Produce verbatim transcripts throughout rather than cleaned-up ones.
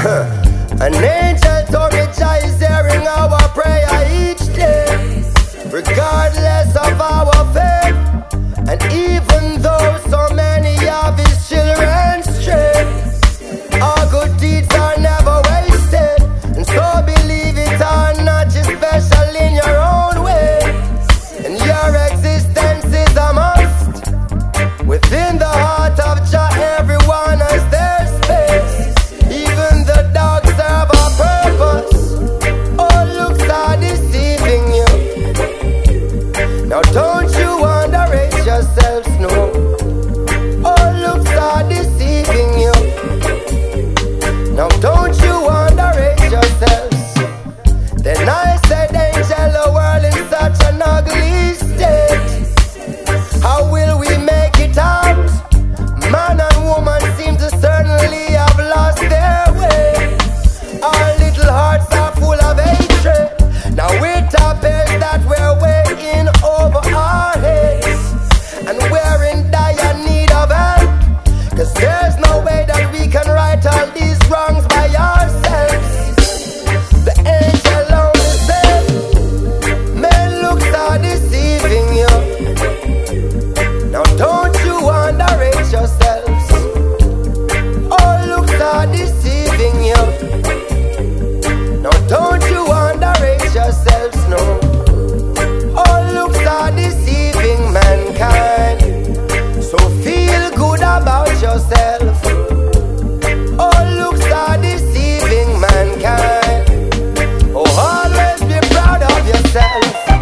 An angel told me Jah is hearing our prayer each day, regardless of our faith. And even though so many of his children stray, our good deeds are never wasted. And so believe it or not, you're special in your own way, and your existence is a must. Within the heart of Jah, everyone has their space. Even the dogs serve a purpose. All looks are deceiving you. Now don't you underrate yourselves, no. All looks are deceiving you. Now don't you underrate yourselves. Then I said, angel, the world in such an ugly state. How will we make it out? Man and woman seem to certainly have lost their way. Our little hearts are full of hatred. Now it appears that we're way in over our heads, and we're in dire need of help. Cause there's no way that we can right all these wrongs by ourselves. The angel only said, men looks are deceiving you. Now don't you underrate yourselves. All looks are deceiving you. Now don't you underrate yourselves, no. All looks are deceiving mankind. So feel good about yourself. All looks are deceiving mankind. Oh, always be proud of yourself.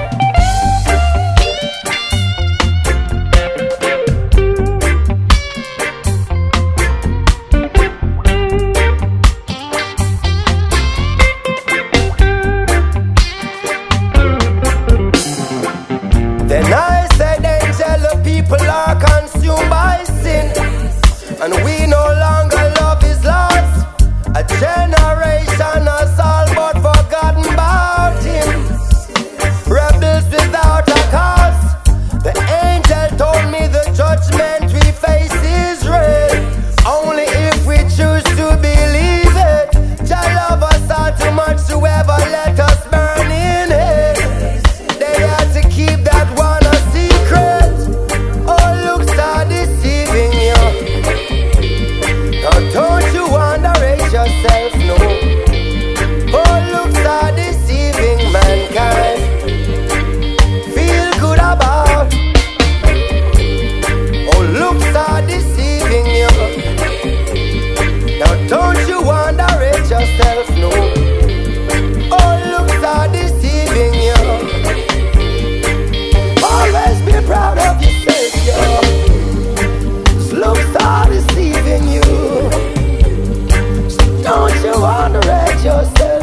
Then I said, angel, the people are consumed by sin, and we no longer love his laws. A generation has all but forgotten about him. Rebels without a cause. The angel told me the judgment we face is real, only if we choose to believe it. Jah love us all too much to ever let us burn in hell. They had to keep that one a secret. All looks are deceiving you. Now don't you underrate yourself, no. All looks are deceiving mankind. Feel good about. All looks are deceiving you. Now don't you underrate yourself, no. All looks are deceiving you. Always be proud of yourself, yo. Looks are deceiving you. So don't you underrate yourself.